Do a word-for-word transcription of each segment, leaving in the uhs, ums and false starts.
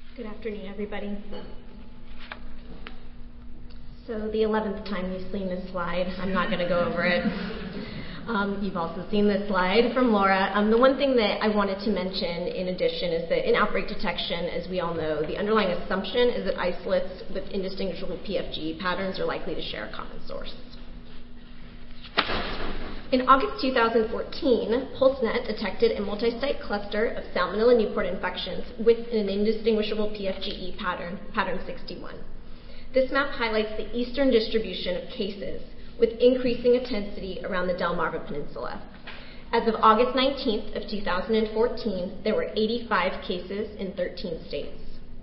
Good afternoon, everybody. So the eleventh time you've seen this slide, I'm not going to go over it. Um, you've also seen this slide from Laura. Um, the one thing that I wanted to mention in addition is that in outbreak detection, as we all know, the underlying assumption is that isolates with indistinguishable P F G E patterns are likely to share a common source. In August two thousand fourteen, PulseNet detected a multi-site cluster of Salmonella Newport infections with an indistinguishable P F G E pattern, pattern sixty-one. This map highlights the eastern distribution of cases with increasing intensity around the Delmarva Peninsula. As of August nineteenth of two thousand fourteen, there were eighty-five cases in thirteen states.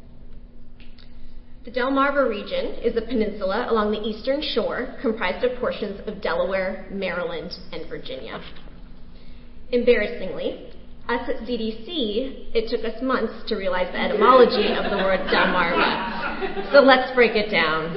The Delmarva region is a peninsula along the eastern shore comprised of portions of Delaware, Maryland, and Virginia. Embarrassingly, us at C D C, it took us months to realize the etymology of the word Delmarva. So let's break it down.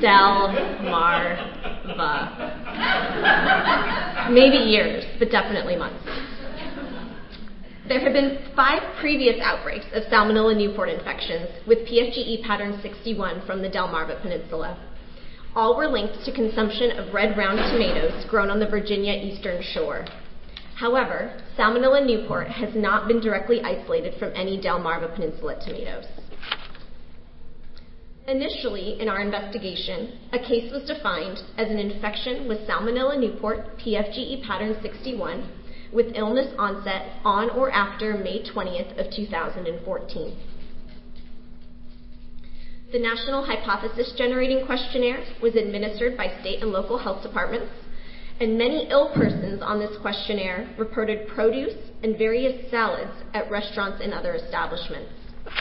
Del-mar-va. Maybe years, but definitely months. There have been five previous outbreaks of Salmonella Newport infections with P F G E pattern sixty-one from the Delmarva Peninsula. All were linked to consumption of red round tomatoes grown on the Virginia eastern shore. However, Salmonella Newport has not been directly isolated from any Delmarva Peninsula tomatoes. Initially, in our investigation, a case was defined as an infection with Salmonella Newport P F G E pattern sixty-one with illness onset on or after May twentieth of two thousand fourteen. The National Hypothesis Generating Questionnaire was administered by state and local health departments, and many ill persons on this questionnaire reported produce and various salads at restaurants and other establishments.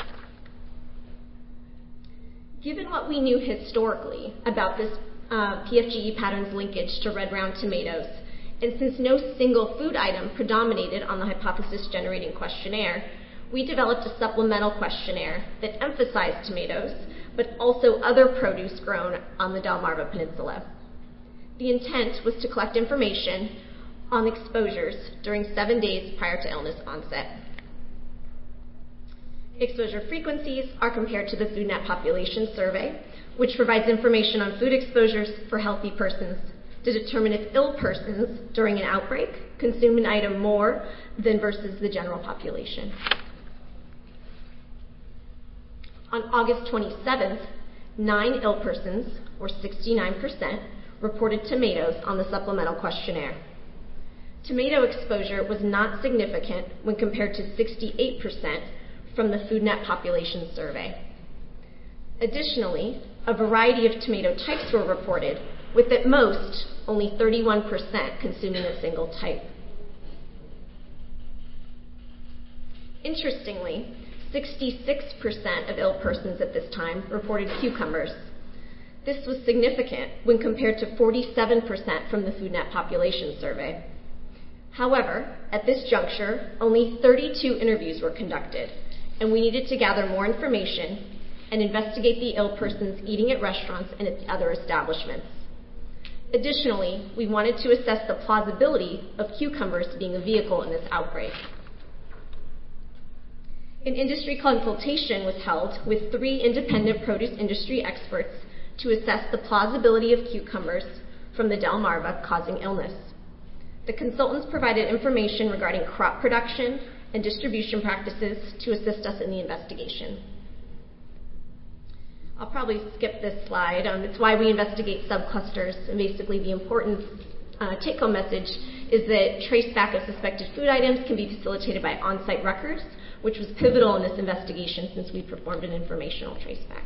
Given what we knew historically about this uh, P F G E pattern's linkage to red round tomatoes, and since no single food item predominated on the hypothesis generating questionnaire, we developed a supplemental questionnaire that emphasized tomatoes, but also other produce grown on the Delmarva Peninsula. The intent was to collect information on exposures during seven days prior to illness onset. Exposure frequencies are compared to the FoodNet Population Survey, which provides information on food exposures for healthy persons to determine if ill persons during an outbreak consume an item more than versus the general population. On August twenty-seventh, nine ill persons, or sixty-nine percent, reported tomatoes on the supplemental questionnaire. Tomato exposure was not significant when compared to sixty-eight percent from the FoodNet Population Survey. Additionally, a variety of tomato types were reported, with at most only thirty-one percent consuming a single type. Interestingly, sixty-six percent of ill persons at this time reported cucumbers. This was significant when compared to forty-seven percent from the FoodNet Population Survey. However, at this juncture, only thirty-two interviews were conducted, and we needed to gather more information and investigate the ill persons eating at restaurants and at other establishments. Additionally, we wanted to assess the plausibility of cucumbers being a vehicle in this outbreak. An industry consultation was held with three independent produce industry experts to assess the plausibility of cucumbers from the Delmarva causing illness. The consultants provided information regarding crop production and distribution practices to assist us in the investigation. I'll probably skip this slide. Um, it's why we investigate subclusters, and basically the important uh, take-home message is that traceback of suspected food items can be facilitated by on-site records, which was pivotal in this investigation since we performed an informational traceback.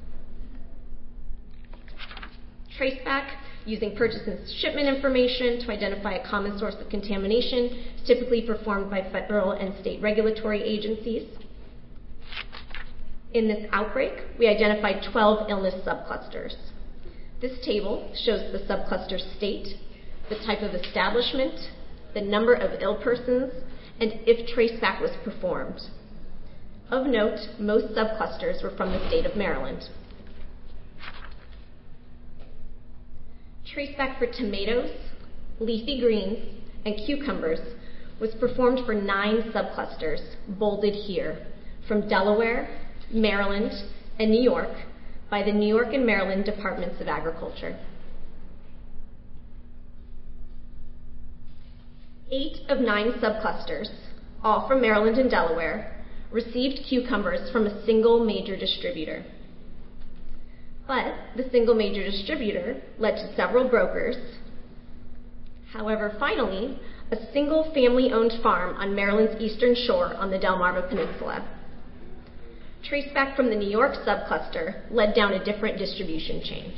Traceback, using purchase and shipment information to identify a common source of contamination, is typically performed by federal and state regulatory agencies. In this outbreak, we identified twelve illness subclusters. This table shows the subcluster state, the type of establishment, the number of ill persons, and if traceback was performed. Of note, most subclusters were from the state of Maryland. Traceback for tomatoes, leafy greens, and cucumbers was performed for nine subclusters, bolded here, from Delaware, Maryland, and New York by the New York and Maryland Departments of Agriculture. Eight of nine subclusters, all from Maryland and Delaware, received cucumbers from a single major distributor. But the single major distributor led to several brokers. However, finally, a single family-owned farm on Maryland's eastern shore on the Delmarva Peninsula, traced back from the New York subcluster, led down a different distribution chain.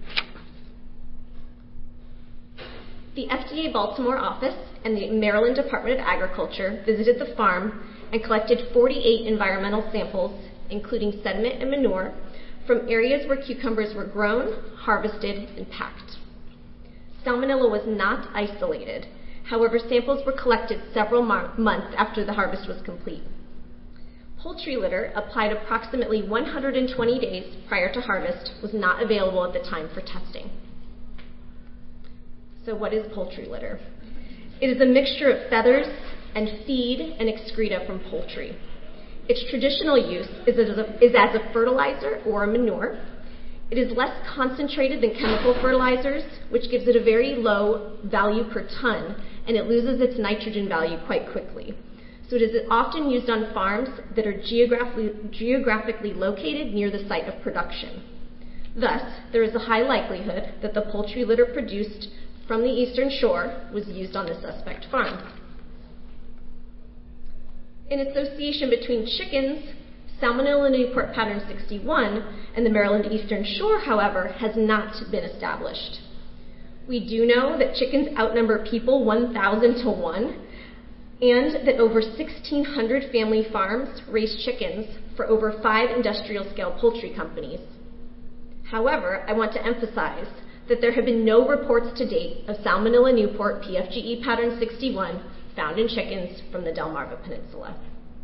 The F D A Baltimore office and the Maryland Department of Agriculture visited the farm and collected forty-eight environmental samples, including sediment and manure, from areas where cucumbers were grown, harvested, and packed. Salmonella was not isolated. However, samples were collected several mo- months after the harvest was complete. Poultry litter applied approximately one hundred twenty days prior to harvest was not available at the time for testing. So what is poultry litter? It is a mixture of feathers and feed and excreta from poultry. Its traditional use is as a, is as a fertilizer or a manure. It is less concentrated than chemical fertilizers, which gives it a very low value per ton, and it loses its nitrogen value quite quickly. So it is often used on farms that are geographically, geographically located near the site of production. Thus, there is a high likelihood that the poultry litter produced from the eastern shore was used on the suspect farm. An association between chickens, Salmonella Newport pattern sixty-one, and the Maryland Eastern Shore, however, has not been established. We do know that chickens outnumber people one thousand to one, and that over sixteen hundred family farms raise chickens for over five industrial-scale poultry companies. However, I want to emphasize that there have been no reports to date of Salmonella Newport P F G E pattern sixty-one found in chickens from the Delmarva Peninsula.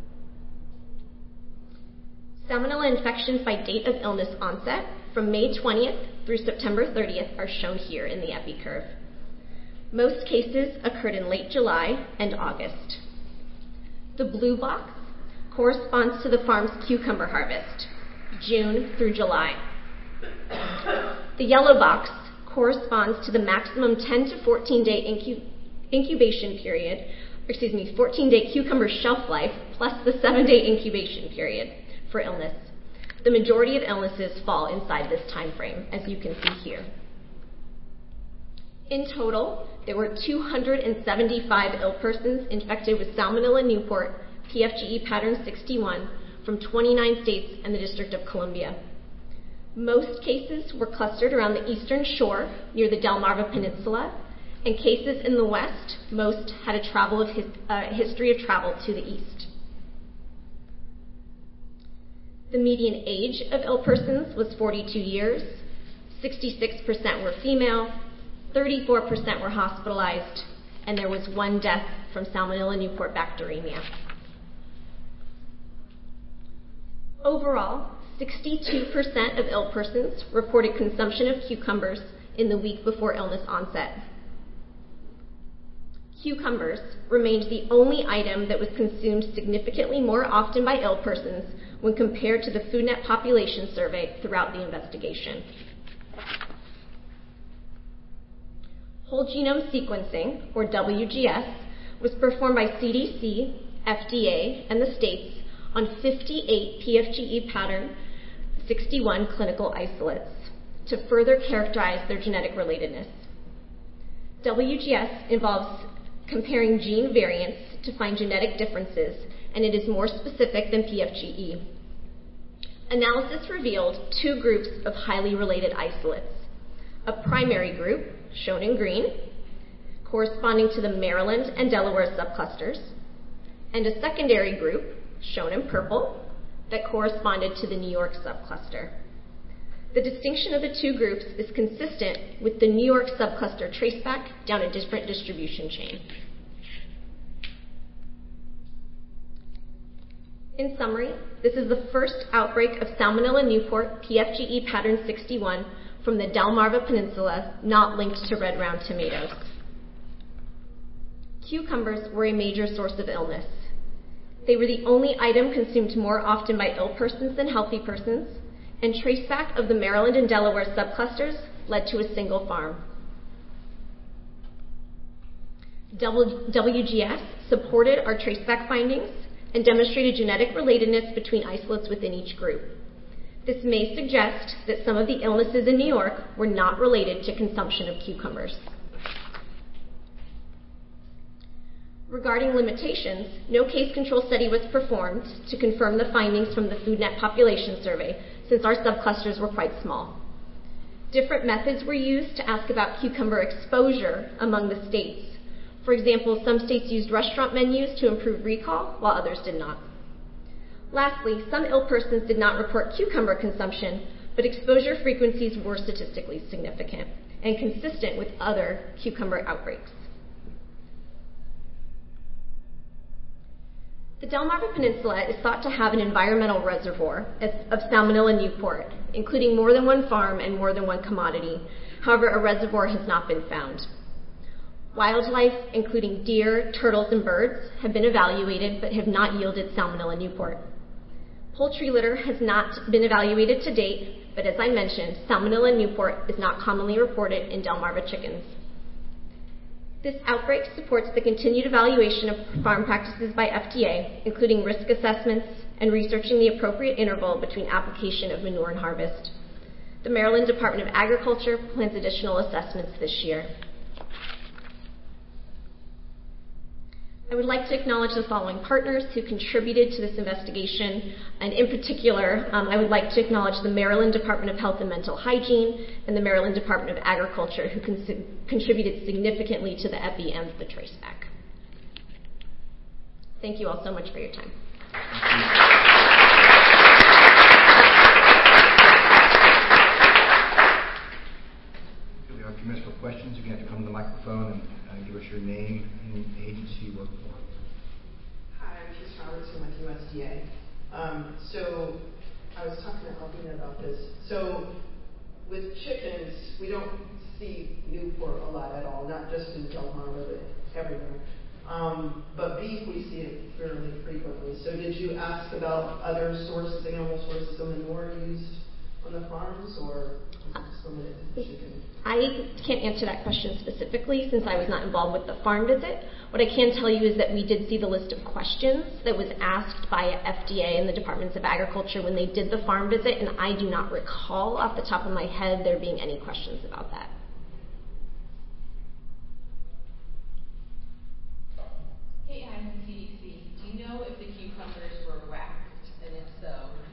Salmonella infections by date of illness onset from May twentieth through September thirtieth are shown here in the epi curve. Most cases occurred in late July and August. The blue box corresponds to the farm's cucumber harvest, June through July. The yellow box corresponds to the maximum ten to fourteen day incu- incubation period, excuse me, fourteen day cucumber shelf life plus the seven day incubation period for illness. The majority of illnesses fall inside this time frame, as you can see here. In total, there were two hundred seventy-five ill persons infected with Salmonella Newport P F G E pattern sixty-one from twenty-nine states and the District of Columbia. Most cases were clustered around the eastern shore near the Delmarva Peninsula, and cases in the west, most had a travel of his, uh, history of travel to the east. The median age of ill persons was forty-two years, sixty-six percent were female, thirty-four percent were hospitalized, and there was one death from Salmonella Newport bacteremia. Overall, sixty-two percent of ill persons reported consumption of cucumbers in the week before illness onset. Cucumbers remained the only item that was consumed significantly more often by ill persons when compared to the FoodNet population survey throughout the investigation. Whole genome sequencing, or W G S, was performed by C D C, F D A, and the states on fifty-eight P F G E pattern sixty-one clinical isolates to further characterize their genetic relatedness. W G S involves comparing gene variants to find genetic differences, and it is more specific than P F G E. Analysis revealed two groups of highly related isolates. A primary group, shown in green, corresponding to the Maryland and Delaware subclusters, and a secondary group, shown in purple, that corresponded to the New York subcluster. The distinction of the two groups is consistent with the New York subcluster traceback down a different distribution chain. In summary, this is the first outbreak of Salmonella Newport P F G E pattern sixty-one from the Delmarva Peninsula not linked to red round tomatoes. Cucumbers were a major source of illness. They were the only item consumed more often by ill persons than healthy persons, and traceback of the Maryland and Delaware subclusters led to a single farm. W G S supported our traceback findings and demonstrated genetic relatedness between isolates within each group. This may suggest that some of the illnesses in New York were not related to consumption of cucumbers. Regarding limitations, no case control study was performed to confirm the findings from the FoodNet population survey, since our subclusters were quite small. Different methods were used to ask about cucumber exposure among the states. For example, some states used restaurant menus to improve recall, while others did not. Lastly, some ill persons did not report cucumber consumption, but exposure frequencies were statistically significant and consistent with other cucumber outbreaks. The Delmarva Peninsula is thought to have an environmental reservoir of Salmonella Newport, including more than one farm and more than one commodity. However, a reservoir has not been found. Wildlife, including deer, turtles, and birds, have been evaluated but have not yielded Salmonella Newport. Poultry litter has not been evaluated to date, but as I mentioned, Salmonella Newport is not commonly reported in Delmarva chickens. This outbreak supports the continued evaluation of farm practices by F D A, including risk assessments and researching the appropriate interval between application of manure and harvest. The Maryland Department of Agriculture plans additional assessments this year. I would like to acknowledge the following partners who contributed to this investigation, and in particular, um, I would like to acknowledge the Maryland Department of Health and Mental Hygiene and the Maryland Department of Agriculture, who con- contributed significantly to the epi and the traceback. Thank you all so much for your time. We have a few minutes for questions. You can have to come to the microphone and uh, give us your name and the agency you work for. Hi, I'm Keith Robertson with U S D A. Um, so I was talking to Albina about this. So with chickens, we don't see Newport a lot at all, not just in Delmarva, but everywhere. Um, but beef, we see it fairly frequently. So did you ask about other sources, animal sources of manure used on the farms, or is it just limited to chicken? I can't answer that question specifically since I was not involved with the farm visit. What I can tell you is that we did see the list of questions that was asked by F D A and the Departments of Agriculture when they did the farm visit, and I do not recall off the top of my head there being any questions about that. Hey, I'm from C D C. Do you know if the cucumbers were waxed, and if so,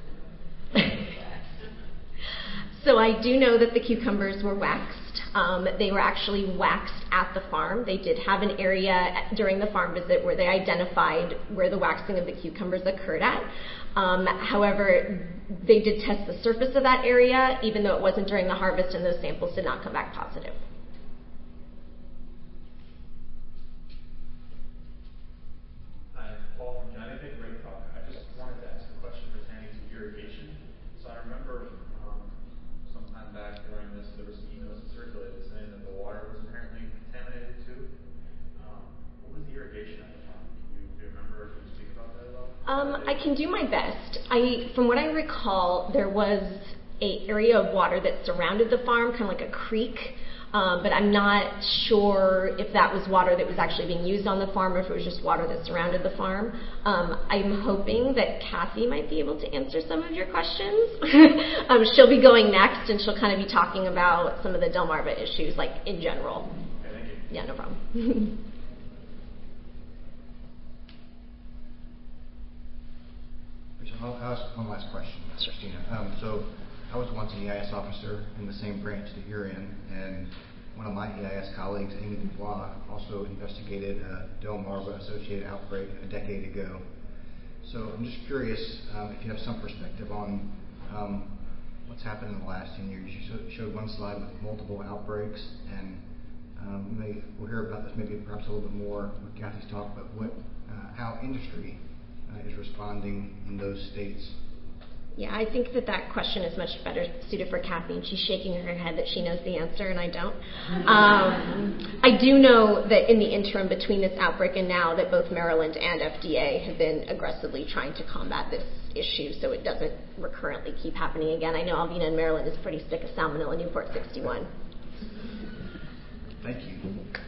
So I do know that the cucumbers were waxed. Um, they were actually waxed at the farm. They did have an area during the farm visit where they identified where the waxing of the cucumbers occurred at. Um, however, they did test the surface of that area, even though it wasn't during the harvest, and those samples did not come back positive. Hi, Paul from Connecticut. Great talk. I just wanted to ask a question pertaining to irrigation. So I remember um, sometime back during this, there was some emails that circulated saying that the water was apparently contaminated too. Um, what was the irrigation at the farm? Do you, do you remember? Can you speak about that at all? Um, I can do my best. I, from what I recall, there was a area of water that surrounded the farm, kind of like a creek. Um, but I'm not sure if that was water that was actually being used on the farm or if it was just water that surrounded the farm. Um, I'm hoping that Kathy might be able to answer some of your questions. um, she'll be going next, and she'll kind of be talking about some of the Delmarva issues, like in general. Okay, thank you. Yeah, no problem. I'll ask one last question, Christina. Um, so I was once an E I S officer in the same branch that you're in, and one of my E I S colleagues, Amy Dubois, also investigated a Delmarva-associated outbreak a decade ago. So I'm just curious um, if you have some perspective on um, what's happened in the last ten years. You showed one slide with multiple outbreaks, and um, we may, we'll hear about this maybe perhaps a little bit more with Kathy's talk, but what, uh, how industry uh, is responding in those states. Yeah, I think that that question is much better suited for Kathy, and she's shaking her head that she knows the answer, and I don't. Um, I do know that in the interim between this outbreak and now that both Maryland and F D A have been aggressively trying to combat this issue so it doesn't recurrently keep happening again. I know Alvina in Maryland is pretty sick of Salmonella Newport sixty-one. Thank you.